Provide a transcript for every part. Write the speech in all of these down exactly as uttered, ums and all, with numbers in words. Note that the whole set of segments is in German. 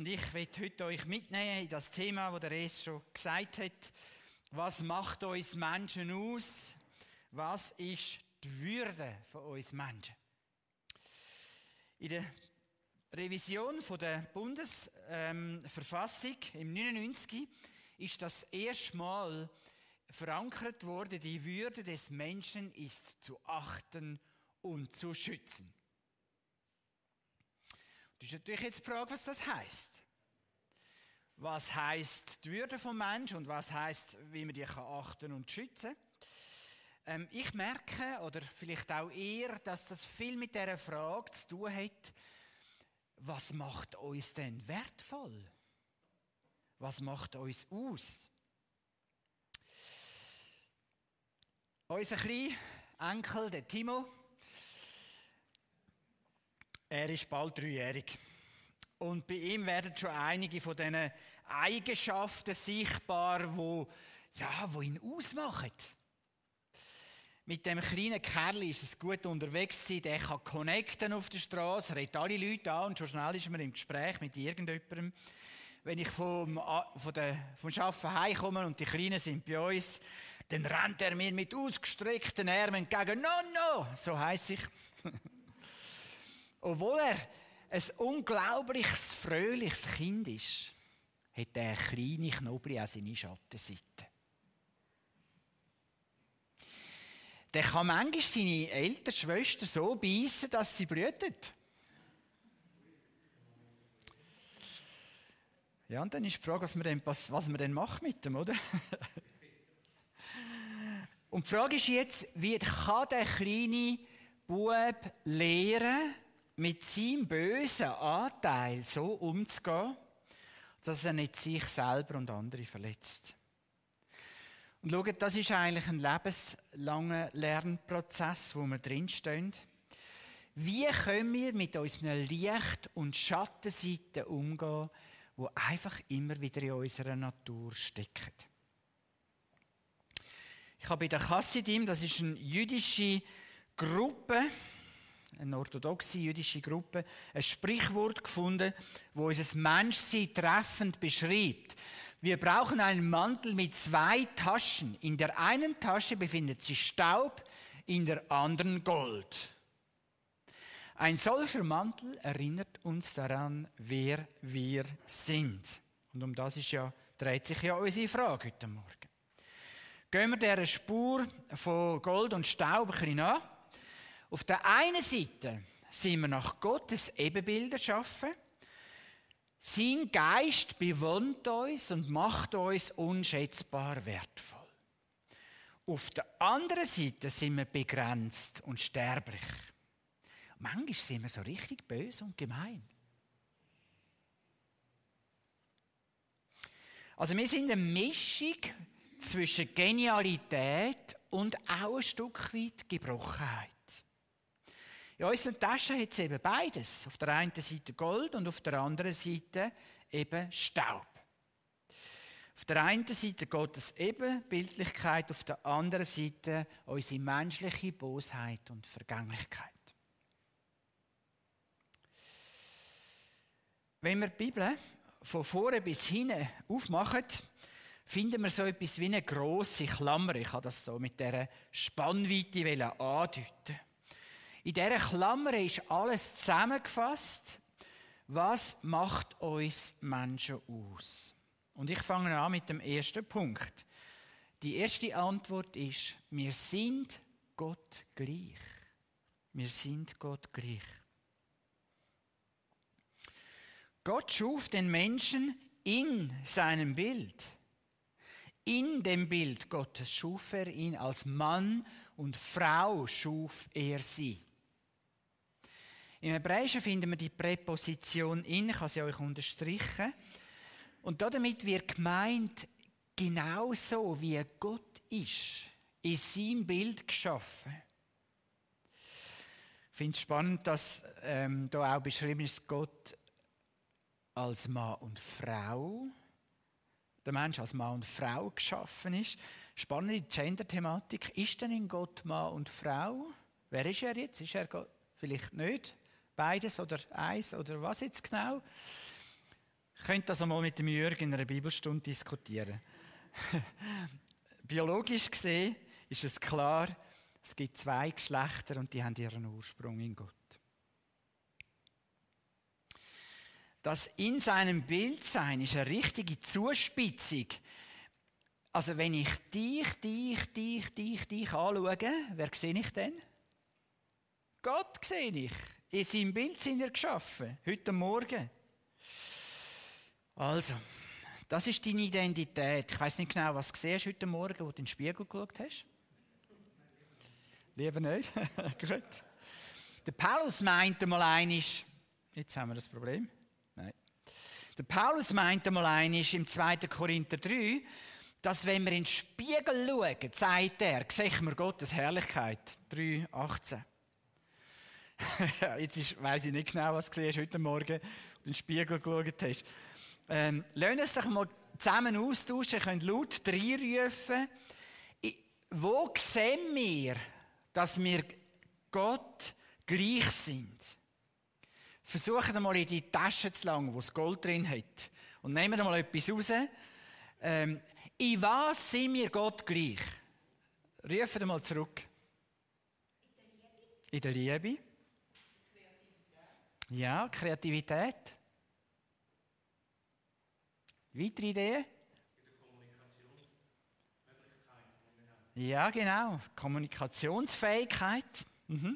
und ich will heute euch mitnehmen in das Thema, das der Res schon gesagt hat. Was macht uns Menschen aus? Was ist die Würde von uns Menschen? In der Revision der Bundesverfassung ähm, im neunundneunzig ist das erste Mal verankert worden, die Würde des Menschen ist zu achten und zu schützen. Das ist natürlich jetzt die Frage, was das heisst. Was heisst die Würde vom Menschen und was heisst, wie man die kann achten und schützen kann? Ähm, ich merke, oder vielleicht auch ihr, dass das viel mit dieser Frage zu tun hat, was macht uns denn wertvoll? Was macht uns aus? Unser kleiner Enkel, der Timo, er ist bald dreijährig. Und bei ihm werden schon einige von diesen Eigenschaften sichtbar, die, ja, die ihn ausmachen. Mit dem kleinen Kerl ist es gut unterwegs zu sein, der kann connecten auf der Straße, redet alle Leute an und schon schnell ist man im Gespräch mit irgendjemandem. Wenn ich vom, von der, vom Arbeiten heimkomme und die Kleinen sind bei uns, dann rennt er mir mit ausgestreckten Armen entgegen. No, no, so heisst ich. Obwohl er ein unglaubliches, fröhliches Kind ist, hat der kleine Knobli auch seine Schattenseite. Der kann manchmal seine ältere Schwester so beißen, dass sie blutet. Ja, und dann ist die Frage, was man denn, was man denn macht mit dem, oder? Und die Frage ist jetzt, wie kann der kleine Bub lernen, mit seinem bösen Anteil so umzugehen, dass er nicht sich selber und andere verletzt. Und schaut, das ist eigentlich ein lebenslanger Lernprozess, wo wir drinstehen. Wie können wir mit unseren Licht- und Schattenseiten umgehen, die einfach immer wieder in unserer Natur stecken? Ich habe bei der Chassidim, das ist eine jüdische Gruppe, eine orthodoxe jüdische Gruppe, ein Sprichwort gefunden, wo unser Menschsein treffend beschreibt. Wir brauchen einen Mantel mit zwei Taschen. In der einen Tasche befindet sich Staub, in der anderen Gold. Ein solcher Mantel erinnert uns daran, wer wir sind. Und um das ist ja, dreht sich ja unsere Frage heute Morgen. Gehen wir dieser Spur von Gold und Staub ein bisschen nach. Auf der einen Seite sind wir nach Gottes Ebenbild erschaffen. Sein Geist bewohnt uns und macht uns unschätzbar wertvoll. Auf der anderen Seite sind wir begrenzt und sterblich. Manchmal sind wir so richtig böse und gemein. Also wir sind eine Mischung zwischen Genialität und auch ein Stück weit Gebrochenheit. In unseren Taschen hat es eben beides. Auf der einen Seite Gold und auf der anderen Seite eben Staub. Auf der einen Seite Gottes Ebenbildlichkeit, auf der anderen Seite unsere menschliche Bosheit und Vergänglichkeit. Wenn wir die Bibel von vorne bis hinten aufmachen, finden wir so etwas wie eine grosse Klammer. Ich habe das so mit dieser Spannweite andeuten. In dieser Klammer ist alles zusammengefasst, was macht uns Menschen aus. Und ich fange an mit dem ersten Punkt. Die erste Antwort ist, wir sind Gott gleich. Wir sind Gott gleich. Gott schuf den Menschen in seinem Bild. In dem Bild Gottes schuf er ihn, als Mann und Frau schuf er sie. Im Hebräischen finden wir die Präposition in, ich habe sie euch unterstrichen. Und damit wird gemeint, genauso wie Gott ist, in seinem Bild geschaffen. Ich finde es spannend, dass ähm, da auch beschrieben ist, Gott als Mann und Frau, der Mensch als Mann und Frau geschaffen ist. Spannende Gender-Thematik. Ist denn in Gott Mann und Frau? Wer ist er jetzt? Ist er Gott? Vielleicht nicht? Beides oder eins oder was jetzt genau? Ich könnte das einmal mit dem Jürgen in einer Bibelstunde diskutieren. Biologisch gesehen ist es klar, es gibt zwei Geschlechter und die haben ihren Ursprung in Gott. Das in seinem Bild sein ist eine richtige Zuspitzung. Also wenn ich dich, dich, dich, dich, dich anschaue, wer sehe ich denn? Gott sehe ich. In seinem Bild sind wir geschaffen, heute Morgen. Also, das ist deine Identität. Ich weiss nicht genau, was du siehst heute Morgen, wo du in den Spiegel geschaut hast. Lieber nicht. Gut. Der Paulus meinte mal einisch, jetzt haben wir das Problem. Nein. Der Paulus meinte mal einisch im zweiten Korinther drei, dass wenn wir in den Spiegel schauen, sagt er, sehen wir Gottes Herrlichkeit. drei achtzehn. Jetzt weiss ich nicht genau, was du siehst heute Morgen, wo du in den Spiegel geschaut hast. Ähm, Lasst uns doch mal zusammen austauschen, ihr könnt laut reinrufen. Wo sehen wir, dass wir Gott gleich sind? Versucht mal in die Tasche zu langen, wo das Gold drin hat. Und nehmen wir mal etwas raus. Ähm, in was sind wir Gott gleich? Rufen mal zurück. In der Liebe. In der Liebe. Ja, Kreativität. Weitere Ideen? In der Kommunikationsmöglichkeit. Ja, genau. Kommunikationsfähigkeit. Mhm.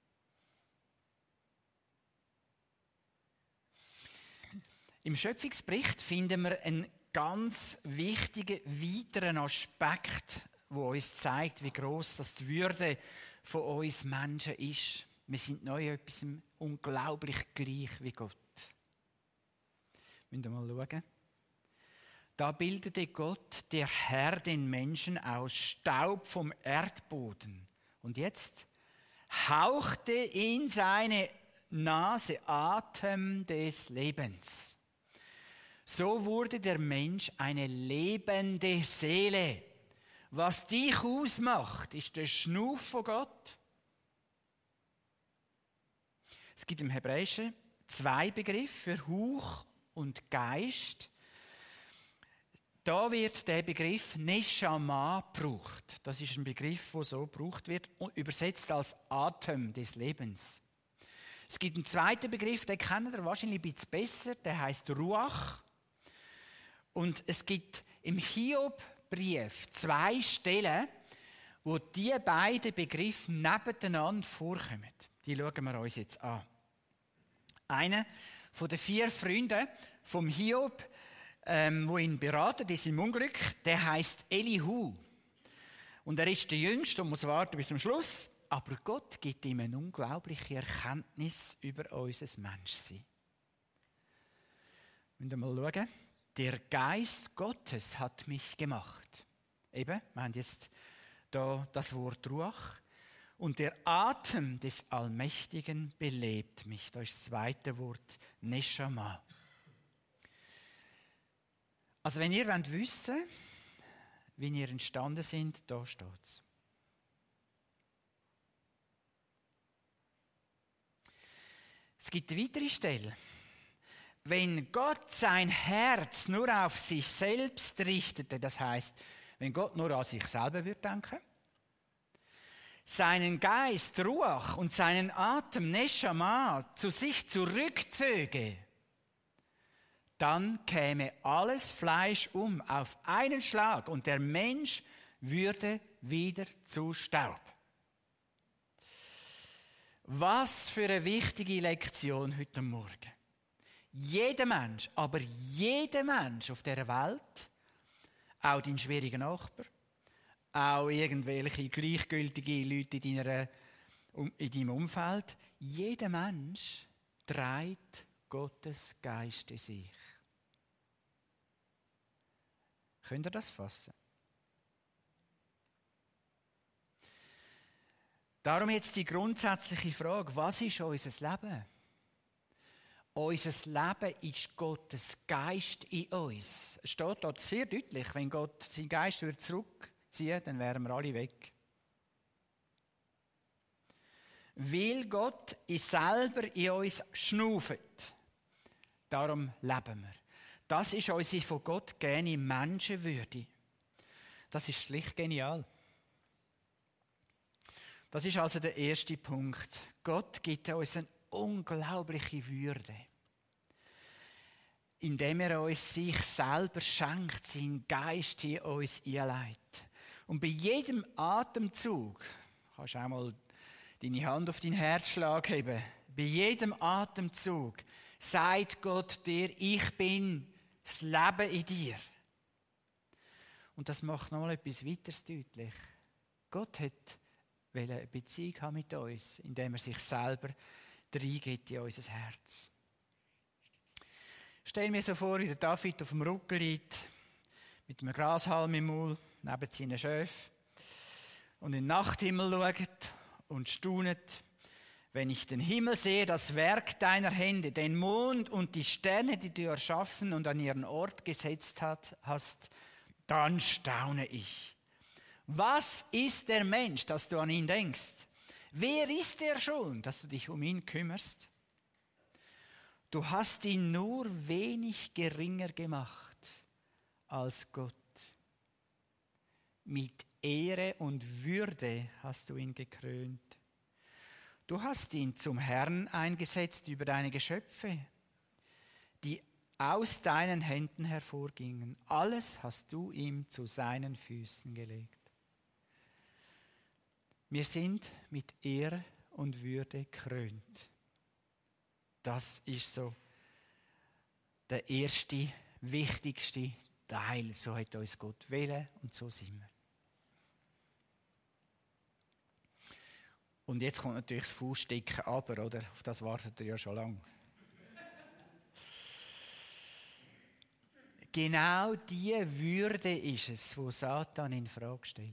Im Schöpfungsbericht finden wir einen ganz wichtigen weiteren Aspekt, der uns zeigt, wie gross das die Würde von uns Menschen ist. Wir sind neu etwas unglaublich gleich wie Gott. Müssen wir mal schauen. Da bildete Gott, der Herr, den Menschen aus Staub vom Erdboden. Und jetzt hauchte in seine Nase Atem des Lebens. So wurde der Mensch eine lebende Seele. Was dich ausmacht, ist der Schnuff von Gott. Es gibt im Hebräischen zwei Begriffe für Hauch und Geist. Da wird der Begriff Neshama gebraucht. Das ist ein Begriff, der so gebraucht wird, übersetzt als Atem des Lebens. Es gibt einen zweiten Begriff, den kennt ihr wahrscheinlich ein bisschen besser, der heißt Ruach. Und es gibt im Hiob-Brief zwei Stellen, wo diese beiden Begriffe nebeneinander vorkommen. Die schauen wir uns jetzt an. Einer von den vier Freunden vom Hiob, ähm, wo ihn beraten in seinem Unglück, der heißt Elihu. Und er ist der Jüngste und muss warten bis zum Schluss. Aber Gott gibt ihm eine unglaubliche Erkenntnis über unser Menschsein. Müssen wir mal schauen. Der Geist Gottes hat mich gemacht. Eben, wir haben jetzt da das Wort Ruach. Und der Atem des Allmächtigen belebt mich. Das ist das zweite Wort, Neshama. Also wenn ihr wollt wissen, wie ihr entstanden seid, da steht es. Es gibt eine weitere Stelle. Wenn Gott sein Herz nur auf sich selbst richtete, das heißt, wenn Gott nur an sich selber würde denken, seinen Geist, Ruach und seinen Atem, Neshama, zu sich zurückzöge, dann käme alles Fleisch um auf einen Schlag und der Mensch würde wieder zu Staub. Was für eine wichtige Lektion heute Morgen. Jeder Mensch, aber jeder Mensch auf dieser Welt, auch dein schwieriger Nachbar, auch irgendwelche gleichgültige Leute in, deiner, in deinem Umfeld, jeder Mensch trägt Gottes Geist in sich. Könnt ihr das fassen? Darum jetzt die grundsätzliche Frage, was ist unser Leben? Unser Leben ist Gottes Geist in uns. Es steht dort sehr deutlich, wenn Gott seinen Geist zurückziehen würde, dann wären wir alle weg. Weil Gott selber in uns schnauft. Darum leben wir. Das ist unsere von Gott gegebene Menschenwürde. Das ist schlicht genial. Das ist also der erste Punkt. Gott gibt uns eine unglaubliche Würde, indem er uns sich selber schenkt, seinen Geist in uns einleitet. Und bei jedem Atemzug, kannst du auch mal deine Hand auf dein Herzschlag heben, bei jedem Atemzug sagt Gott dir, ich bin das Leben in dir. Und das macht noch mal etwas weiteres deutlich. Gott hat eine Beziehung haben mit uns, indem er sich selber reingibt in unser Herz. Stell mir so vor, wie der David auf dem Rücken liegt, mit einem Grashalm im Maul, neben seinen Schöfen, und in den Nachthimmel schaut und staunet. Wenn ich den Himmel sehe, das Werk deiner Hände, den Mond und die Sterne, die du erschaffen und an ihren Ort gesetzt hast, dann staune ich. Was ist der Mensch, dass du an ihn denkst? Wer ist er schon, dass du dich um ihn kümmerst? Du hast ihn nur wenig geringer gemacht als Gott. Mit Ehre und Würde hast du ihn gekrönt. Du hast ihn zum Herrn eingesetzt über deine Geschöpfe, die aus deinen Händen hervorgingen. Alles hast du ihm zu seinen Füßen gelegt. Wir sind mit Ehre und Würde gekrönt. Das ist so der erste, wichtigste Teil. So hat uns Gott wählen und so sind wir. Und jetzt kommt natürlich das Faustdicken aber, oder? Auf das wartet ihr ja schon lange. Genau diese Würde ist es, wo Satan in Frage stellt.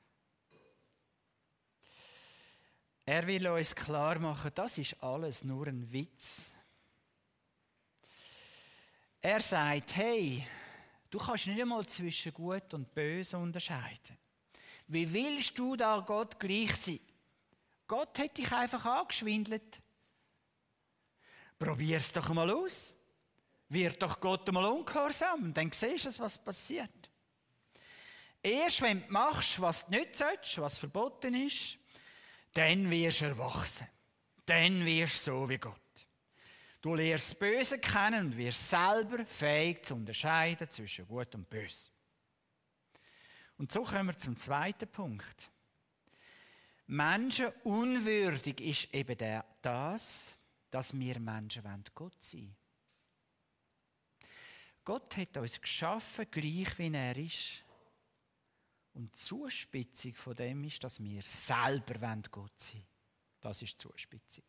Er will uns klar machen, das ist alles nur ein Witz. Er sagt, hey, du kannst nicht einmal zwischen Gut und Böse unterscheiden. Wie willst du da Gott gleich sein? Gott hat dich einfach angeschwindelt. Probier es doch mal aus. Wird doch Gott mal ungehorsam und dann siehst du, was passiert. Erst wenn du machst, was du nicht sollst, was verboten ist, dann wirst du erwachsen. Dann wirst du so wie Gott. Du lernst das Böse kennen und wirst selber fähig zu unterscheiden zwischen Gut und Böse. Und so kommen wir zum zweiten Punkt. Menschenunwürdig ist eben der, das, dass wir Menschen Gott sein wollen. Gott hat uns geschaffen, gleich wie er ist. Und die Zuspitzung von dem ist, dass wir selber Gott sein wollen. Das ist die Zuspitzung.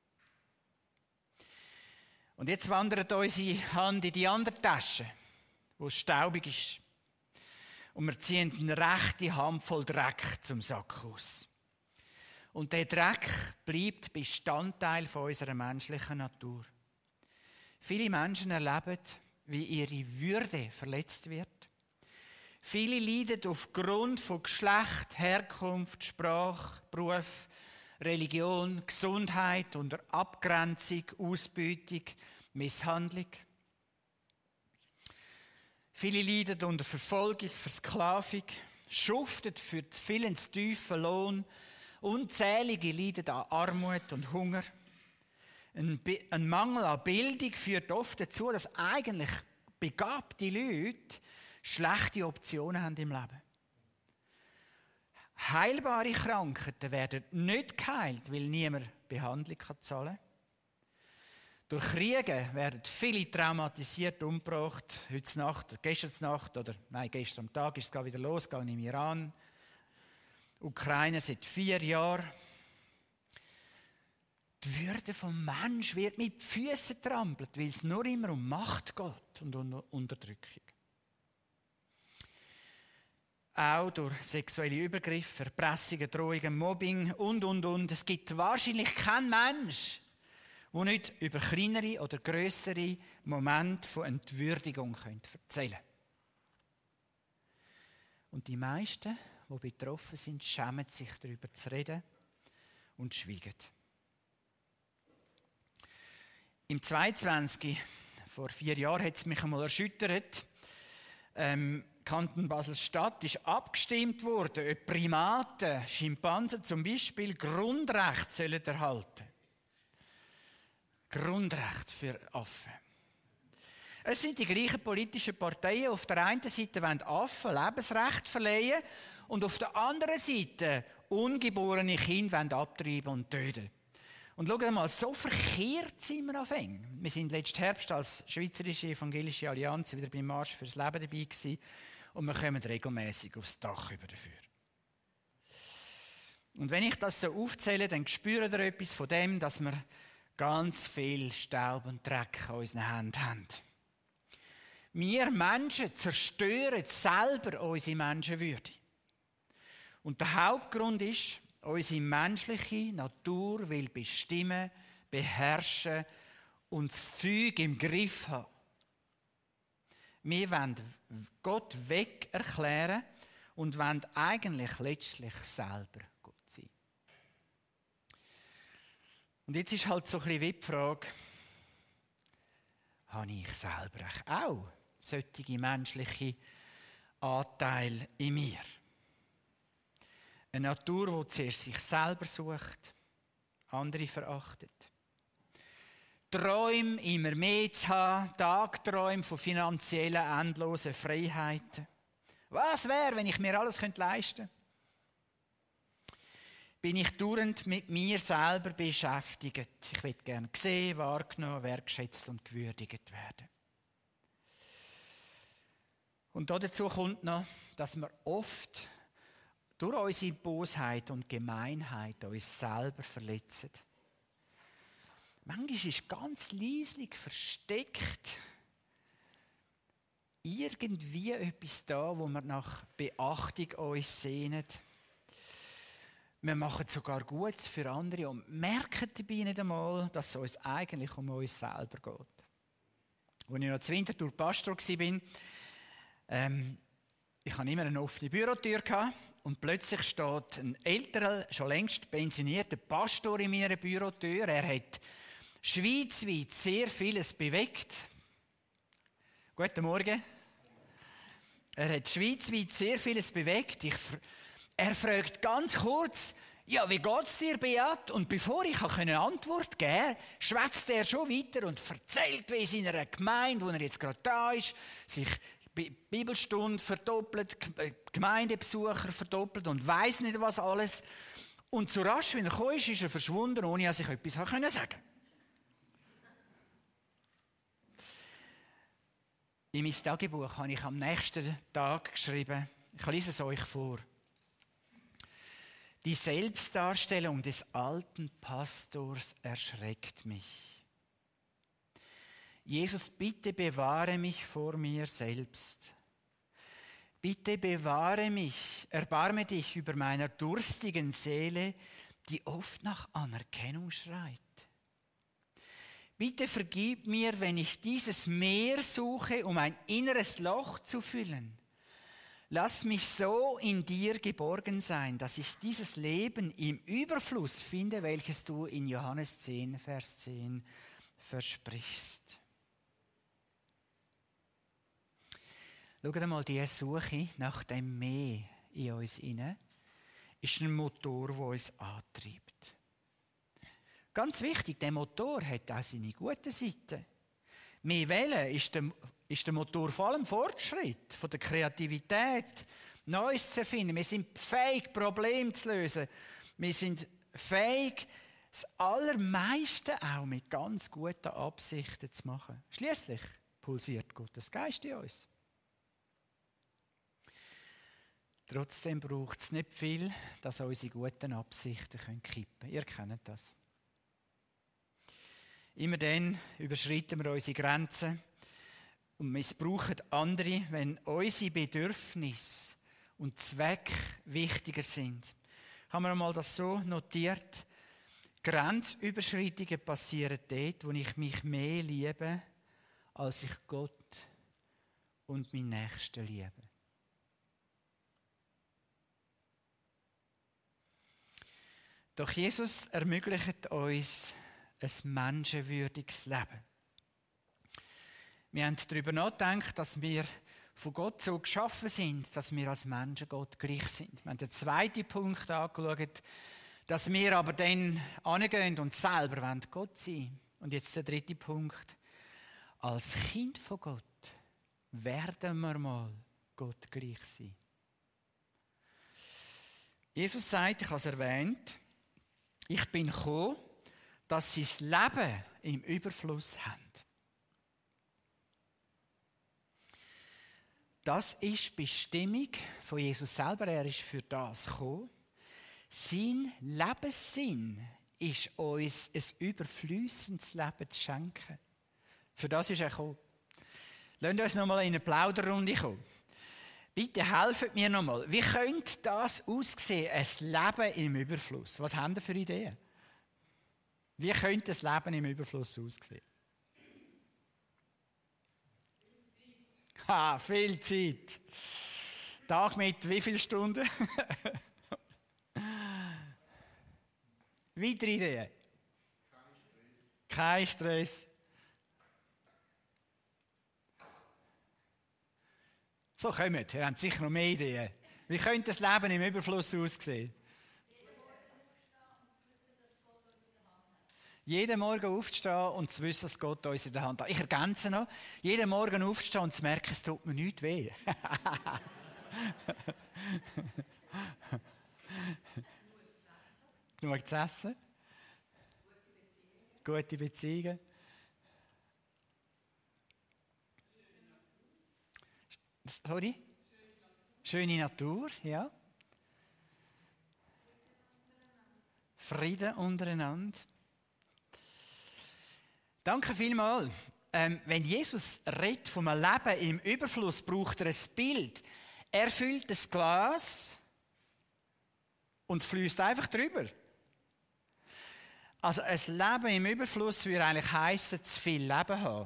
Und jetzt wandert unsere Hand in die andere Tasche, wo es staubig ist. Und wir ziehen eine rechte Handvoll Dreck zum Sack aus. Und der Dreck bleibt Bestandteil von unserer menschlichen Natur. Viele Menschen erleben, wie ihre Würde verletzt wird. Viele leiden aufgrund von Geschlecht, Herkunft, Sprache, Beruf, Religion, Gesundheit, unter Abgrenzung, Ausbeutung, Misshandlung. Viele leiden unter Verfolgung, Versklavung, schuften für den viel zu tiefen Lohn. Unzählige leiden an Armut und Hunger. Ein, ein Mangel an Bildung führt oft dazu, dass eigentlich begabte Leute schlechte Optionen haben im Leben. Heilbare Krankheiten werden nicht geheilt, weil niemand Behandlung zahlen kann. Durch Kriege werden viele traumatisiert umgebracht. Heute Nacht, gestern Nacht, oder nein, gestern am Tag ist es gerade wieder losgegangen im Iran. Ukraine seit vier Jahren. Die Würde vom Mensch wird mit Füßen trampelt, weil es nur immer um Macht geht und um Unterdrückung. Auch durch sexuelle Übergriffe, Erpressungen, Drohungen, Mobbing und, und, und. Es gibt wahrscheinlich keinen Mensch, der nicht über kleinere oder grössere Momente von Entwürdigung erzählen könnte. Und die meisten, die betroffen sind, schämen sich darüber zu reden und schweigen. Im zweiundzwanzig Vor vier Jahren hat es mich einmal erschüttert. Ähm, Kanton Basel-Stadt ist abgestimmt worden, ob Primaten, Schimpansen zum Beispiel, Grundrechte sollen erhalten. Grundrecht für Affen. Es sind die gleichen politischen Parteien. Auf der einen Seite wollen Affen Lebensrecht verleihen und auf der anderen Seite ungeborene Kinder wollen abtreiben und töten. Und schaut mal, so verkehrt sind wir auf eng. Wir sind letzten Herbst als Schweizerische Evangelische Allianz wieder beim Marsch fürs Leben dabei gewesen und wir kommen regelmäßig aufs Dach über dafür. Und wenn ich das so aufzähle, dann spürt ihr etwas von dem, dass wir ganz viel Staub und Dreck an unseren Händen haben. Wir Menschen zerstören selber unsere Menschenwürde. Und der Hauptgrund ist, unsere menschliche Natur will bestimmen, beherrschen und das Zeug im Griff haben. Wir wollen Gott weg erklären und wollen eigentlich letztlich selber Gott sein. Und jetzt ist halt so ein bisschen wie die Frage, habe ich selber auch solche menschliche Anteile in mir? Eine Natur, die zuerst sich selber sucht, andere verachtet. Träume immer mehr zu haben, Tagträume von finanziellen, endlosen Freiheiten. Was wäre, wenn ich mir alles leisten könnte? Bin ich dauernd mit mir selber beschäftigt. Ich will gerne gesehen, wahrgenommen, wertgeschätzt und gewürdigt werden. Und dazu kommt noch, dass wir oft durch unsere Bosheit und Gemeinheit uns selber verletzen. Manchmal ist ganz leislich versteckt irgendwie etwas da, wo wir nach Beachtung uns sehnen. Wir machen sogar Gutes für andere und merken dabei nicht einmal, dass es uns eigentlich um uns selber geht. Als ich noch zu Winterthur Pastor war, ähm, ich hatte immer eine offene Bürotür gehabt, und plötzlich steht ein älterer, schon längst pensionierter Pastor in meiner Bürotür. Er hat schweizweit sehr vieles bewegt. Guten Morgen. Er hat schweizweit sehr vieles bewegt. Ich, er fragt ganz kurz, ja, wie geht's dir, Beat? Und bevor ich eine Antwort geben konnte, schwätzt er schon weiter und erzählt, wie in seiner Gemeinde, wo er jetzt gerade da ist, sich Bibelstunde verdoppelt, Gemeindebesucher verdoppelt und weiss nicht was alles. Und so rasch, wie er gekommen ist, ist er verschwunden, ohne dass ich etwas sagen konnte. In mein Tagebuch habe ich am nächsten Tag geschrieben, ich lese es euch vor. Die Selbstdarstellung des alten Pastors erschreckt mich. Jesus, bitte bewahre mich vor mir selbst. Bitte bewahre mich, erbarme dich über meiner durstigen Seele, die oft nach Anerkennung schreit. Bitte vergib mir, wenn ich dieses Meer suche, um ein inneres Loch zu füllen. Lass mich so in dir geborgen sein, dass ich dieses Leben im Überfluss finde, welches du in Johannes zehn, Vers zehn versprichst. Schaut einmal, diese Suche nach dem Mehr in uns hinein ist ein Motor, der uns antreibt. Ganz wichtig, der Motor hat auch seine guten Seiten. Mehr Wellen ist der, ist der Motor vor allem Fortschritt, von der Kreativität, Neues zu erfinden. Wir sind fähig, Probleme zu lösen. Wir sind fähig, das Allermeiste auch mit ganz guten Absichten zu machen. Schliesslich pulsiert Gottes Geist in uns. Trotzdem braucht es nicht viel, dass unsere guten Absichten kippen können. Ihr kennt das. Immer dann überschreiten wir unsere Grenzen und missbrauchen andere, wenn unsere Bedürfnisse und Zwecke wichtiger sind. Haben wir einmal das so notiert? Grenzüberschreitungen passieren dort, wo ich mich mehr liebe, als ich Gott und meinen Nächsten liebe. Doch Jesus ermöglicht uns ein menschenwürdiges Leben. Wir haben darüber nachgedacht, dass wir von Gott so geschaffen sind, dass wir als Menschen Gott gleich sind. Wir haben den zweiten Punkt angeschaut, dass wir aber dann hingehen und selber Gott sein wollen. Und jetzt der dritte Punkt. Als Kind von Gott werden wir mal Gott gleich sein. Jesus sagt, ich habe es erwähnt, ich bin gekommen, dass sie das Leben im Überfluss haben. Das ist die Bestimmung von Jesus selber. Er ist für das gekommen. Sein Lebenssinn ist uns ein überflüssendes Leben zu schenken. Für das ist er gekommen. Lasst uns noch mal in eine Plauderrunde kommen. Bitte helft mir noch mal. Wie könnte das aussehen, ein Leben im Überfluss? Was haben ihr für Ideen? Wie könnte das Leben im Überfluss aussehen? Ha, viel Zeit. Tag mit wie vielen Stunden? Weitere Ideen? Kein Stress. So kommt, ihr habt sicher noch mehr Ideen. Wie könnte das Leben im Überfluss aussehen? Jeden Morgen aufzustehen und zu wissen, dass Gott uns in der Hand hat. Ich ergänze noch, jeden Morgen aufzustehen und zu merken, es tut mir nichts weh. Genug zu essen. Gute Beziehungen. Sorry? Schöne Natur, ja. Frieden untereinander. Danke vielmals. Ähm, wenn Jesus redet vom Leben im Überfluss, braucht er ein Bild. Er füllt das Glas und es fließt einfach drüber. Also ein Leben im Überfluss würde eigentlich heissen, zu viel Leben haben.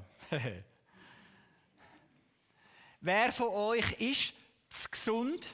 Wer von euch ist zu gesund?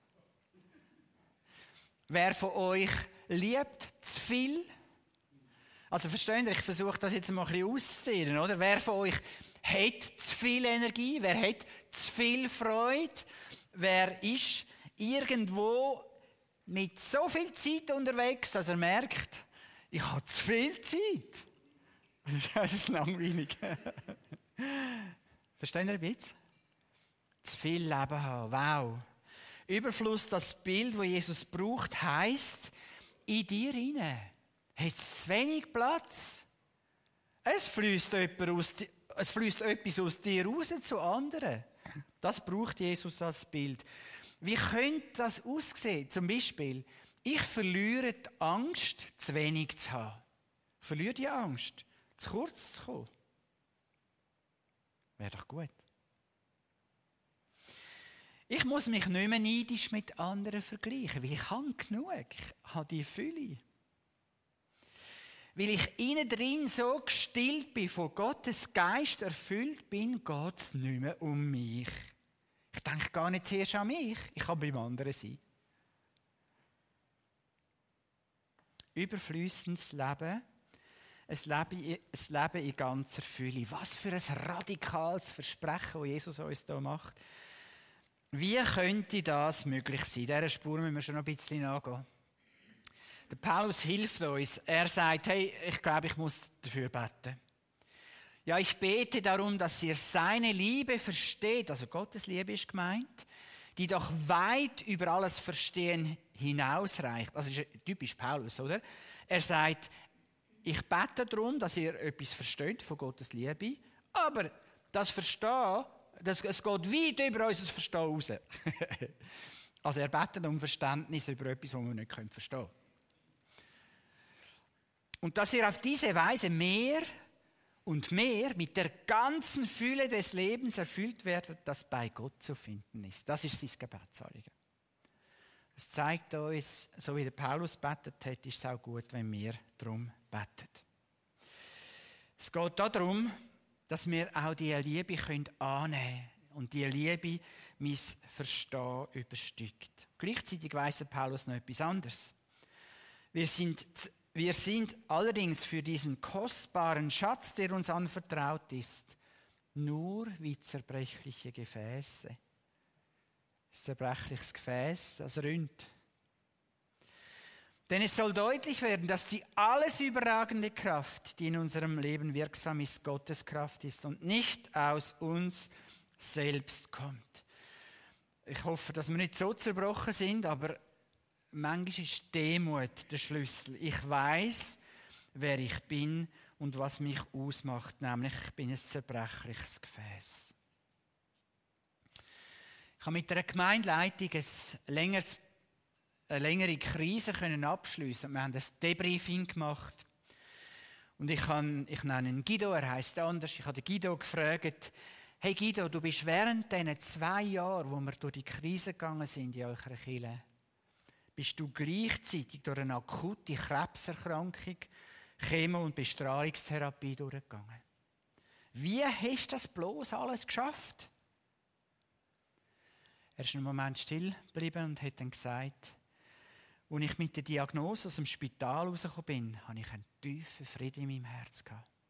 Wer von euch liebt zu viel? Also versteht ihr, ich versuche das jetzt mal ein bisschen auszusehen, oder? Wer von euch hat zu viel Energie? Wer hat zu viel Freude? Wer ist irgendwo mit so viel Zeit unterwegs, dass er merkt, ich habe zu viel Zeit? Das ist langweilig. Versteht ihr ein bisschen? Zu viel Leben haben. Wow. Überfluss, das Bild, das Jesus braucht, heisst, in dir hinein hat es zu wenig Platz. Es fließt, aus, es fließt etwas aus dir raus zu anderen. Das braucht Jesus als Bild. Wie könnte das aussehen? Zum Beispiel, ich verliere die Angst, zu wenig zu haben. Ich verliere die Angst, zu kurz zu kommen. Wäre doch gut. Ich muss mich nicht mehr neidisch mit anderen vergleichen, weil ich habe genug, ich habe die Fülle. Weil ich innen drin so gestillt bin, von Gottes Geist erfüllt bin, geht es nicht mehr um mich. Ich denke gar nicht zuerst an mich, ich kann beim anderen sein. Überflüssendes Leben, ein Leben, ein Leben in ganzer Fülle. Was für ein radikales Versprechen, das Jesus uns hier macht. Wie könnte das möglich sein? Dieser Spur müssen wir schon noch ein bisschen nachgehen. Der Paulus hilft uns. Er sagt, hey, ich glaube, ich muss dafür beten. Ja, ich bete darum, dass ihr seine Liebe versteht, also Gottes Liebe ist gemeint, die doch weit über alles Verstehen hinausreicht. Also das ist typisch Paulus, oder? Er sagt, ich bete darum, dass ihr etwas versteht von Gottes Liebe, aber das Verstehen, das, es geht weit über unser Verstehen raus. Also er betet um Verständnis über etwas, was wir nicht verstehen können. Und dass ihr auf diese Weise mehr und mehr mit der ganzen Fülle des Lebens erfüllt werdet, das bei Gott zu finden ist. Das ist sein Gebetsanliegen. Es zeigt uns, so wie der Paulus betet hat, ist es auch gut, wenn wir darum beten. Es geht darum, dass wir auch diese Liebe annehmen können und diese Liebe mein Verstehen übersteigt. Gleichzeitig weiss Paulus noch etwas anderes. Wir sind Wir sind allerdings für diesen kostbaren Schatz, der uns anvertraut ist, nur wie zerbrechliche Gefäße. Ein zerbrechliches Gefäß, das rinnt. Denn es soll deutlich werden, dass die alles überragende Kraft, die in unserem Leben wirksam ist, Gottes Kraft ist und nicht aus uns selbst kommt. Ich hoffe, dass wir nicht so zerbrochen sind, aber manchmal ist Demut der Schlüssel. Ich weiß, wer ich bin und was mich ausmacht, nämlich ich bin ein zerbrechliches Gefäß. Ich habe mit einer Gemeindeleitung ein längeres eine längere Krise können abschliessen. Wir haben ein Debriefing gemacht. Und ich, kann, ich nenne ihn Guido, er heisst anders. Ich habe Guido gefragt, hey Guido, du bist während diesen zwei Jahren, wo wir durch die Krise gegangen sind in eurer Kirche, bist du gleichzeitig durch eine akute Krebserkrankung, Chemo- und Bestrahlungstherapie durchgegangen. Wie hast du das bloß alles geschafft? Er ist einen Moment still geblieben und hat dann gesagt, als ich mit der Diagnose aus dem Spital rausgekommen bin, hatte ich einen tiefen Frieden in meinem Herz.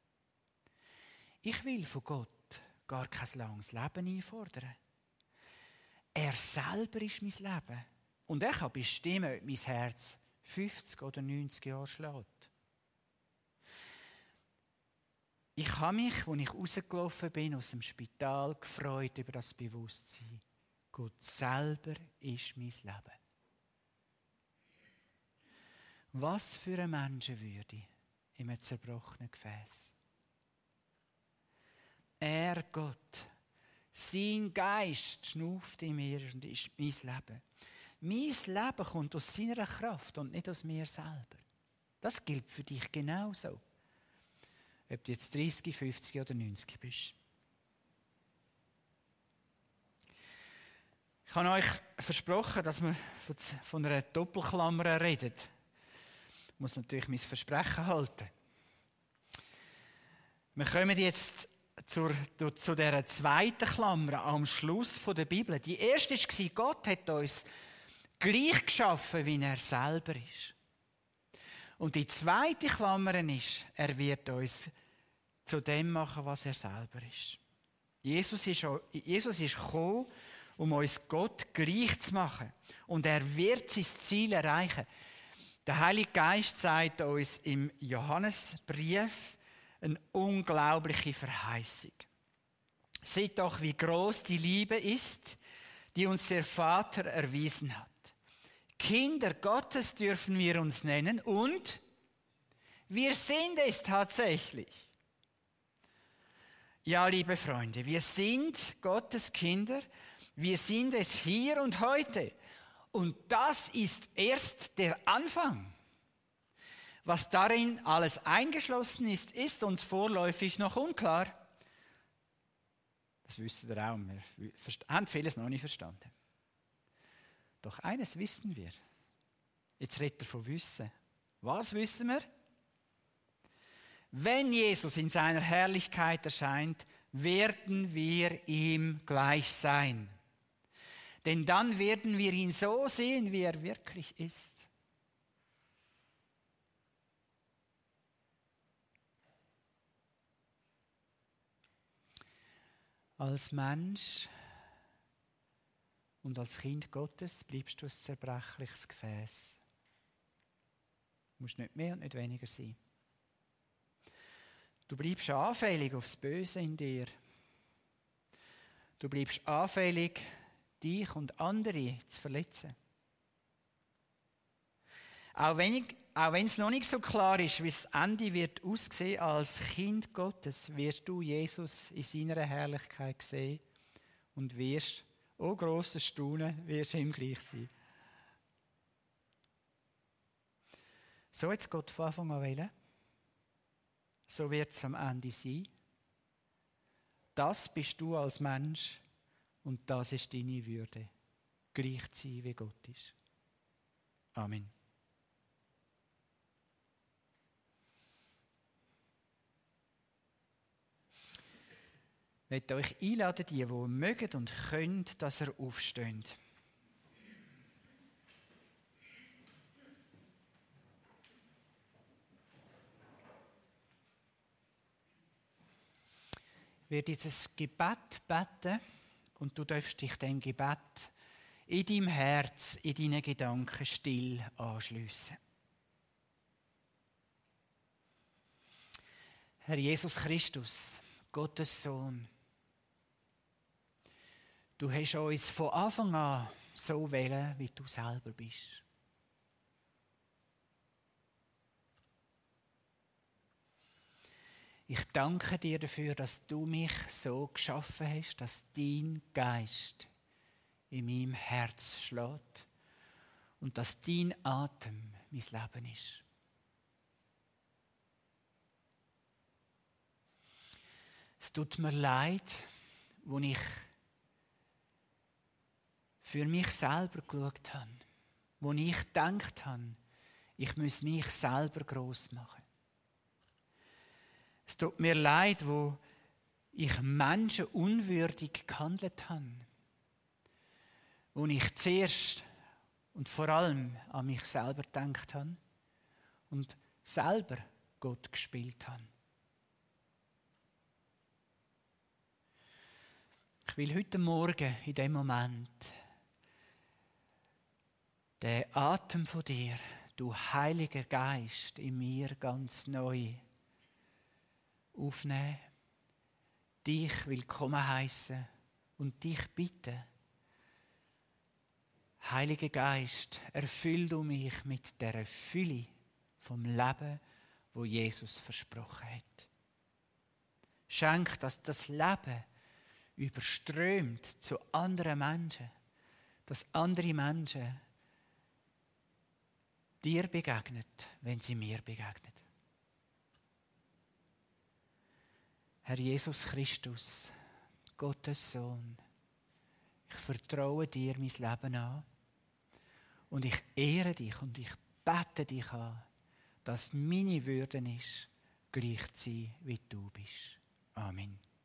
Ich will von Gott gar kein langes Leben einfordern. Er selber ist mein Leben. Und er kann bestimmen, ob mein Herz fünfzig oder neunzig Jahre schlägt. Ich habe mich, als ich rausgelaufen bin aus dem Spital, gefreut über das Bewusstsein. Gott selber ist mein Leben. Was für eine Menschenwürde in einem zerbrochenen Gefäß. Er, Gott, sein Geist schnauft in mir und ist mein Leben. Mein Leben kommt aus seiner Kraft und nicht aus mir selber. Das gilt für dich genauso. Ob du jetzt dreißig, fünfzig oder neunzig bist. Ich habe euch versprochen, dass wir von einer Doppelklammer reden. Ich muss natürlich mein Versprechen halten. Wir kommen jetzt zur, zu dieser zweiten Klammer am Schluss der Bibel. Die erste war, Gott hat uns gleich geschaffen, wie er selber ist. Und die zweite Klammer ist, er wird uns zu dem machen, was er selber ist. Jesus ist, Jesus ist gekommen, um uns Gott gleich zu machen. Und er wird sein Ziel erreichen. Der Heilige Geist sagt uns im Johannesbrief eine unglaubliche Verheißung. Seht doch, wie groß die Liebe ist, die uns der Vater erwiesen hat. Kinder Gottes dürfen wir uns nennen und wir sind es tatsächlich. Ja, liebe Freunde, wir sind Gottes Kinder, wir sind es hier und heute. Und das ist erst der Anfang. Was darin alles eingeschlossen ist, ist uns vorläufig noch unklar. Das wissen wir auch. Wir haben vieles noch nicht verstanden. Doch eines wissen wir. Jetzt redet er von Wissen. Was wissen wir? Wenn Jesus in seiner Herrlichkeit erscheint, werden wir ihm gleich sein. Denn dann werden wir ihn so sehen, wie er wirklich ist. Als Mensch und als Kind Gottes bleibst du ein zerbrechliches Gefäß. Du musst nicht mehr und nicht weniger sein. Du bleibst anfällig aufs Böse in dir. Du bleibst anfällig, dich und andere zu verletzen. Auch wenn, ich, auch wenn es noch nicht so klar ist, wie das Ende wird aussehen, als Kind Gottes wirst du Jesus in seiner Herrlichkeit sehen und wirst, oh grosses Staunen, wirst ihm gleich sein. So hat es Gott von Anfang an wollen. So wird es am Ende sein. Das bist du als Mensch und das ist deine Würde. Gleich zu sein, wie Gott ist. Amen. Ich möchte euch einladen, die, die mögen und können, dass ihr aufsteht. werde jetzt ein Gebet beten und du darfst dich dem Gebet in deinem Herz, in deinen Gedanken still anschliessen. Herr Jesus Christus, Gottes Sohn, du hast uns von Anfang an so wählen, wie du selber bist. Ich danke dir dafür, dass du mich so geschaffen hast, dass dein Geist in meinem Herz schlägt und dass dein Atem mein Leben ist. Es tut mir leid, wo ich für mich selber geschaut habe, wo ich gedacht habe, ich muss mich selber gross machen. Es tut mir leid, wo ich Menschen unwürdig gehandelt habe, wo ich zuerst und vor allem an mich selber gedacht habe und selber Gott gespielt habe. Ich will heute Morgen in dem Moment den Atem von dir, du Heiliger Geist, in mir ganz neu aufnehmen, dich willkommen heißen und dich bitten. Heiliger Geist, erfüll du mich mit der Fülle vom Leben, wo Jesus versprochen hat. Schenk, dass das Leben überströmt zu anderen Menschen, dass andere Menschen dir begegnet, wenn sie mir begegnen. Herr Jesus Christus, Gottes Sohn, ich vertraue dir mein Leben an und ich ehre dich und ich bete dich an, dass meine Würde ist, gleich zu sein, wie du bist. Amen.